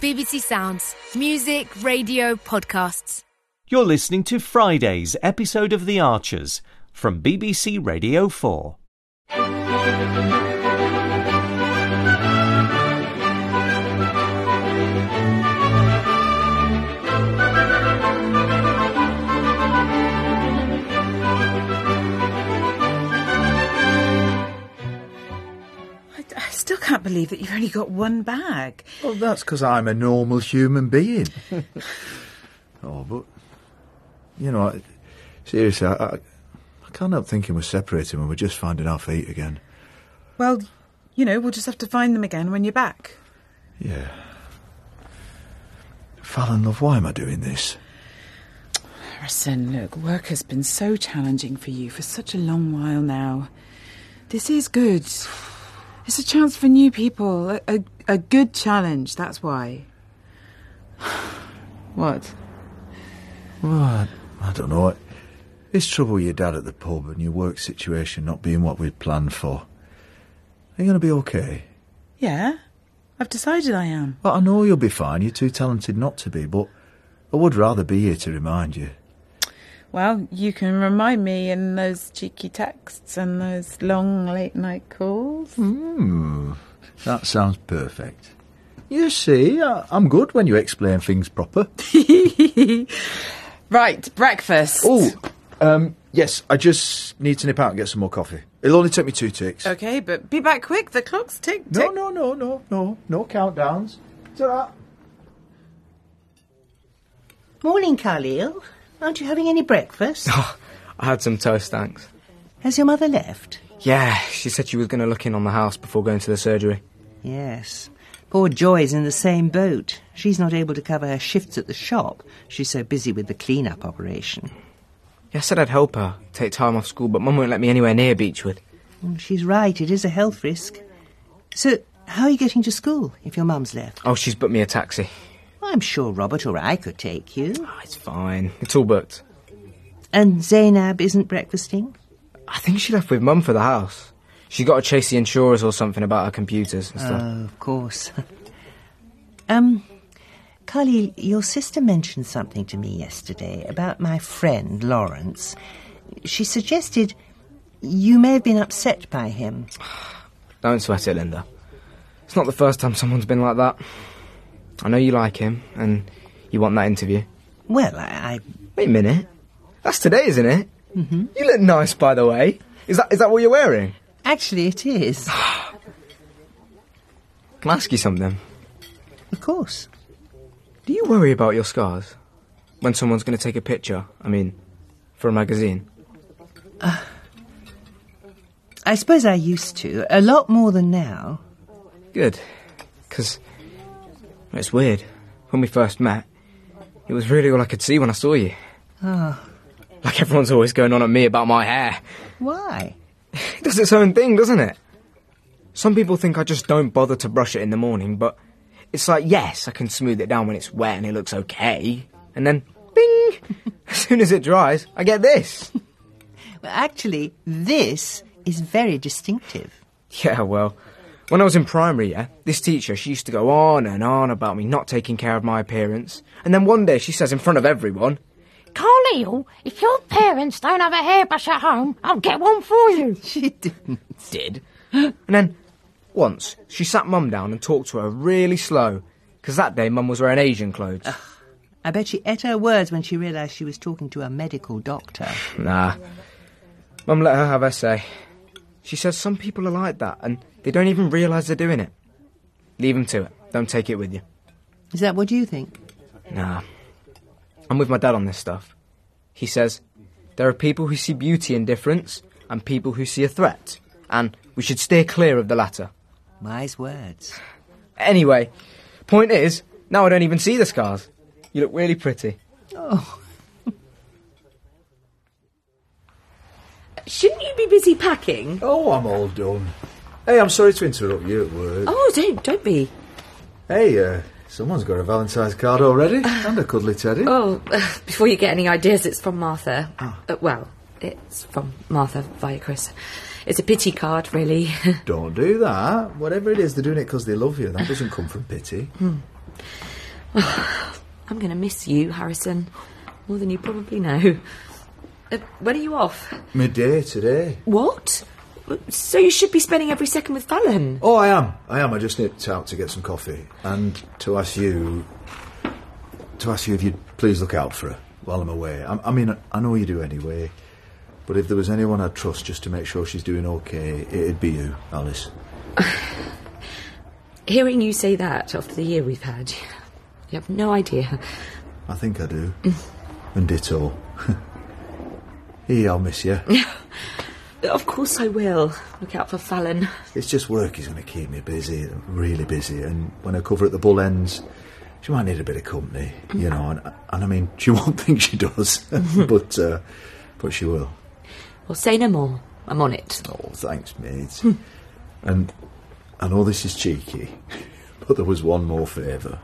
BBC Sounds. Music, radio, podcasts. You're listening to Friday's episode of The Archers from BBC Radio 4. I still can't believe that you've only got one bag. Well, that's because I'm a normal human being. But, you know, seriously, I can't help thinking we're separating when we're just finding our feet again. Well, you know, we'll just have to find them again when you're back. Yeah. Fallon, love, why am I doing this? Harrison, look, work has been so challenging for you for such a long while now. This is good. It's a chance for new people. A good challenge, that's why. What? Well, I don't know. It's trouble with your dad at the pub and your work situation not being what we'd planned for. Are you going to be okay? Yeah, I've decided I am. Well, I know you'll be fine. You're too talented not to be, but I would rather be here to remind you. Well, you can remind me in those cheeky texts and those long late-night calls. That sounds perfect. You see, I'm good when you explain things proper. Right, breakfast. Oh, yes, I just need to nip out and get some more coffee. It'll only take me 2 ticks. OK, but be back quick. The clock's tick. No countdowns. Ta-ra. Morning, Khalil. Aren't you having any breakfast? Oh, I had some toast, thanks. Has your mother left? Yeah, she said she was going to look in on the house before going to the surgery. Yes. Poor Joy's in the same boat. She's not able to cover her shifts at the shop. She's so busy with the clean-up operation. Yeah, I said I'd help her, take time off school, but Mum won't let me anywhere near Beechwood. She's right, it is a health risk. So, how are you getting to school if your mum's left? Oh, she's booked me a taxi. I'm sure Robert or I could take you. Oh, it's fine. It's all booked. And Zainab isn't breakfasting? I think she left with Mum for the house. She got to chase the insurers or something about her computers and stuff. Oh, of course. Khalil, your sister mentioned something to me yesterday about my friend, Lawrence. She suggested you may have been upset by him. Don't sweat it, Linda. It's not the first time someone's been like that. I know you like him, and you want that interview. Well, I... Wait a minute. That's today, isn't it? Mm-hmm. You look nice, by the way. Is that what you're wearing? Actually, it is. Can I ask you something? Of course. Do you worry about your scars? When someone's going to take a picture, for a magazine? I suppose I used to. A lot more than now. Good. Because it's weird. When we first met, it was really all I could see when I saw you. Oh. Like everyone's always going on at me about my hair. Why? It does its own thing, doesn't it? Some people think I just don't bother to brush it in the morning, but it's like, yes, I can smooth it down when it's wet and it looks okay. And then, bing! As soon as it dries, I get this. Well, actually, this is very distinctive. Yeah, well, when I was in primary, this teacher, she used to go on and on about me not taking care of my appearance. And then one day she says in front of everyone, Khalil, if your parents don't have a hairbrush at home, I'll get one for you. She didn't. Did. And then, once, she sat Mum down and talked to her really slow, because that day Mum was wearing Asian clothes. I bet she ate her words when she realised she was talking to a medical doctor. Nah. Mum let her have her say. She says some people are like that, and they don't even realise they're doing it. Leave them to it. Don't take it with you. Is that what you think? Nah. I'm with my dad on this stuff. He says, there are people who see beauty in difference and people who see a threat, and we should steer clear of the latter. Wise words. Anyway, point is, now I don't even see the scars. You look really pretty. Oh. Shouldn't you be busy packing? Oh, I'm all done. Hey, I'm sorry to interrupt you at work. Oh, don't be. Hey, someone's got a Valentine's card already, and a cuddly teddy. Oh, before you get any ideas, it's from Martha. Oh. Well, it's from Martha via Chris. It's a pity card, really. Don't do that. Whatever it is, they're doing it because they love you. That doesn't come from pity. I'm going to miss you, Harrison, more than you probably know. When are you off? Midday today. What? So you should be spending every second with Fallon. Oh, I am. I just nipped out to get some coffee and to ask you if you'd please look out for her while I'm away. I mean, I know you do anyway, but if there was anyone I'd trust just to make sure she's doing okay, it'd be you, Alice. Hearing you say that after the year we've had, you have no idea. I think I do. And ditto. I'll miss you. Of course I will. Look out for Fallon. It's just work is going to keep me busy, really busy, and when I cover at the Bull Ends, she might need a bit of company, you know, and I mean, she won't think she does, but she will. Well, say no more. I'm on it. Oh, thanks, mate. And I know this is cheeky, but there was one more favour.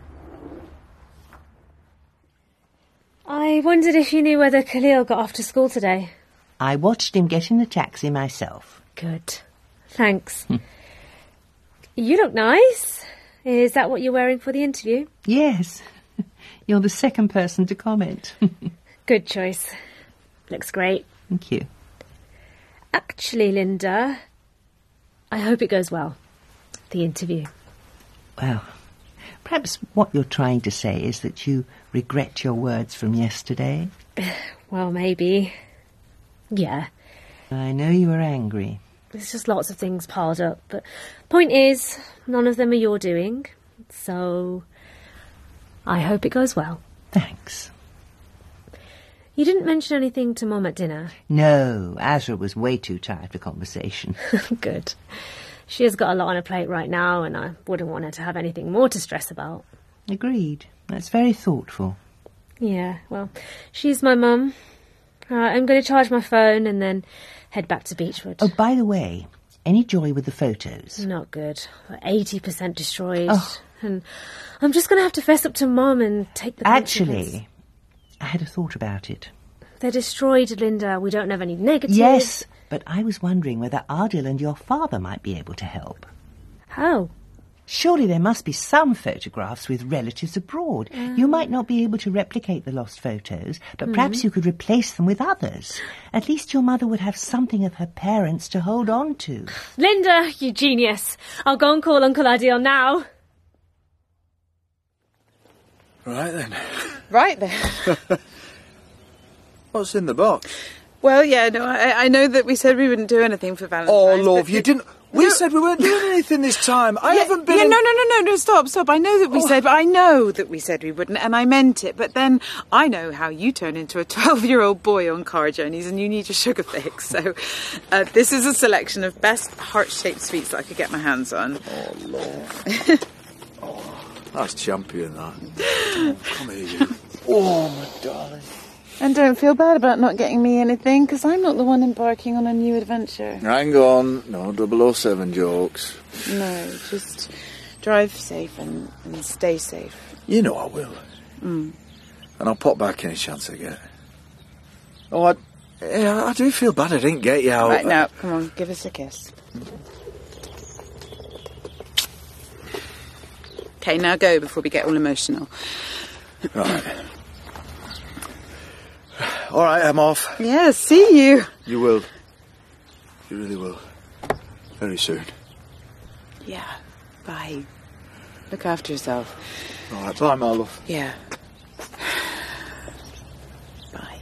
I wondered if you knew whether Khalil got off to school today. I watched him get in the taxi myself. Good. Thanks. You look nice. Is that what you're wearing for the interview? Yes. You're the second person to comment. Good choice. Looks great. Thank you. Actually, Linda, I hope it goes well. The interview. Well, perhaps what you're trying to say is that you regret your words from yesterday. Well, maybe. Yeah. I know you were angry. There's just lots of things piled up. But point is, none of them are your doing. So I hope it goes well. Thanks. You didn't mention anything to Mum at dinner? No, Azra was way too tired for conversation. Good. She has got a lot on her plate right now, and I wouldn't want her to have anything more to stress about. Agreed. That's very thoughtful. Yeah, well, she's my mum. I'm going to charge my phone and then head back to Beechwood. Oh, by the way, any joy with the photos? Not good. 80% destroyed. Oh. And I'm just going to have to fess up to Mum and take the Actually, I had a thought about it. They're destroyed, Linda. We don't have any negatives. Yes, but I was wondering whether Ardil and your father might be able to help. How? Surely there must be some photographs with relatives abroad. You might not be able to replicate the lost photos, but perhaps you could replace them with others. At least your mother would have something of her parents to hold on to. Linda, you genius. I'll go and call Uncle Ardil now. Right then. What's in the box? Well, yeah, no, I know that we said we wouldn't do anything for Valentine's. Oh, love, you didn't... We said we weren't doing anything this time. I haven't been... No, stop. I know that we said... But I know that we said we wouldn't, and I meant it. But then I know how you turn into a 12-year-old boy on car journeys, and you need your sugar fix. So this is a selection of best heart-shaped sweets that I could get my hands on. Oh, Lord. That's champion, that. Come here, you. Oh, my darling. And don't feel bad about not getting me anything, because I'm not the one embarking on a new adventure. Hang on. No 007 jokes. No, just drive safe and stay safe. You know I will. And I'll pop back any chance I get. Oh, I do feel bad I didn't get you out. Right, now, come on, give us a kiss. Okay, now go before we get all emotional. Right. All right, I'm off. Yeah, see you. You will. You really will. Very soon. Yeah, bye. Look after yourself. All right, bye, my love. Yeah. Bye.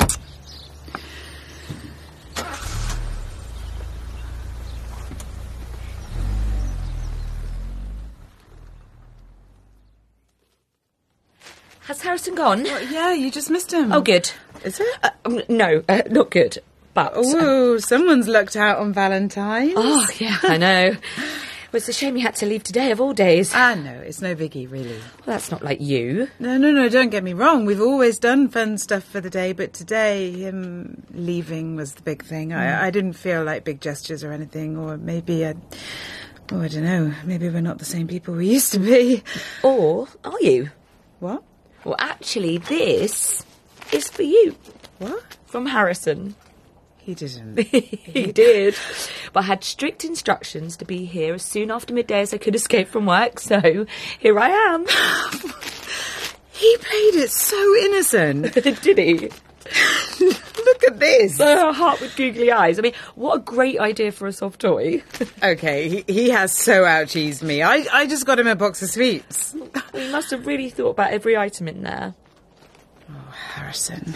Has Harrison gone? Yeah, you just missed him. Oh, good. Is it? No, not good. But... Ooh, someone's lucked out on Valentine's. Oh, yeah, I know. Well, it's a shame you had to leave today, of all days. Ah, no, it's no biggie, really. Well, that's not like you. No, don't get me wrong. We've always done fun stuff for the day, but today, him leaving was the big thing. I didn't feel like big gestures or anything, or maybe I don't know. Maybe we're not the same people we used to be. Or are you? What? Well, actually, this is for you. What? From Harrison. He didn't. He did. But I had strict instructions to be here as soon after midday as I could escape from work, so here I am. He played it so innocent. Did he? Look at this. A heart with googly eyes. I mean, what a great idea for a soft toy. Okay, he has so out-cheesed me. I just got him a box of sweets. We must have really thought about every item in there. Oh, Harrison.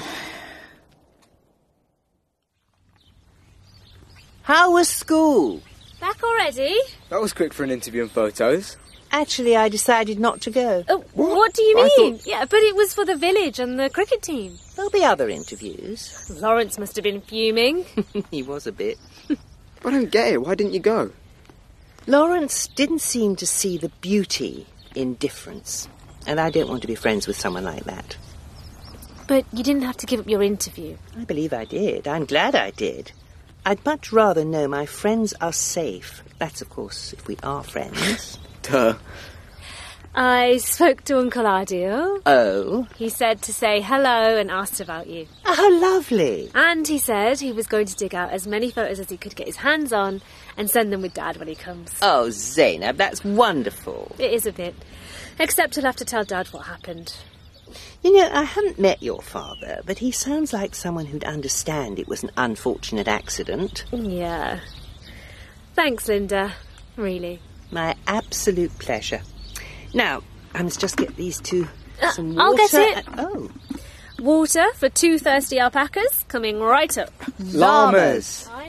How was school? Back already? That was quick for an interview and photos. Actually, I decided not to go. Oh, what do you I mean? thought- Yeah, but it was for the village and the cricket team. There'll be other interviews. Lawrence must have been fuming. He was a bit. I don't get it. Why didn't you go? Lawrence didn't seem to see the beauty in difference. And I don't want to be friends with someone like that. But you didn't have to give up your interview. I believe I did. I'm glad I did. I'd much rather know my friends are safe. That's, of course, if we are friends. Duh. I spoke to Uncle Ardeo. Oh? He said to say hello and asked about you. Oh, how lovely. And he said he was going to dig out as many photos as he could get his hands on and send them with Dad when he comes. Oh, Zainab, that's wonderful. It is a bit. Except he'll have to tell Dad what happened. You know, I haven't met your father, but he sounds like someone who'd understand it was an unfortunate accident. Yeah. Thanks, Linda. Really. My absolute pleasure. Now, I must just get these two some water. I'll get it. Oh. Water for 2 thirsty alpacas coming right up. Llamas. I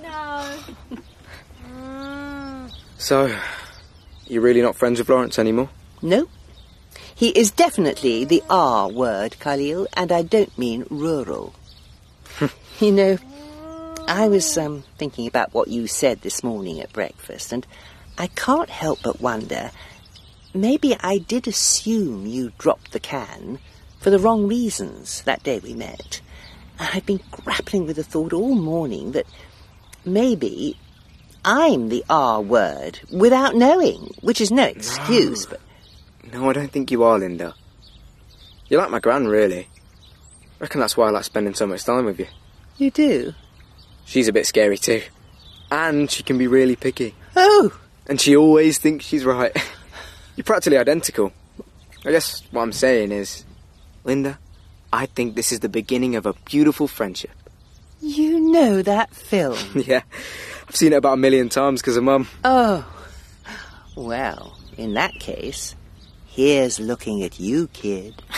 know. So, you're really not friends with Lawrence anymore? No. He is definitely the R word, Khalil, and I don't mean rural. You know, I was thinking about what you said this morning at breakfast, and I can't help but wonder, maybe I did assume you dropped the can for the wrong reasons that day we met. I've been grappling with the thought all morning that maybe I'm the R word without knowing, which is no excuse, but... No, I don't think you are, Linda. You're like my gran, really. I reckon that's why I like spending so much time with you. You do? She's a bit scary too. And she can be really picky. Oh! And she always thinks she's right. You're practically identical. I guess what I'm saying is, Linda, I think this is the beginning of a beautiful friendship. You know that film? Yeah, I've seen it about 1 million times because of Mum. Oh. Well, in that case, here's looking at you, kid.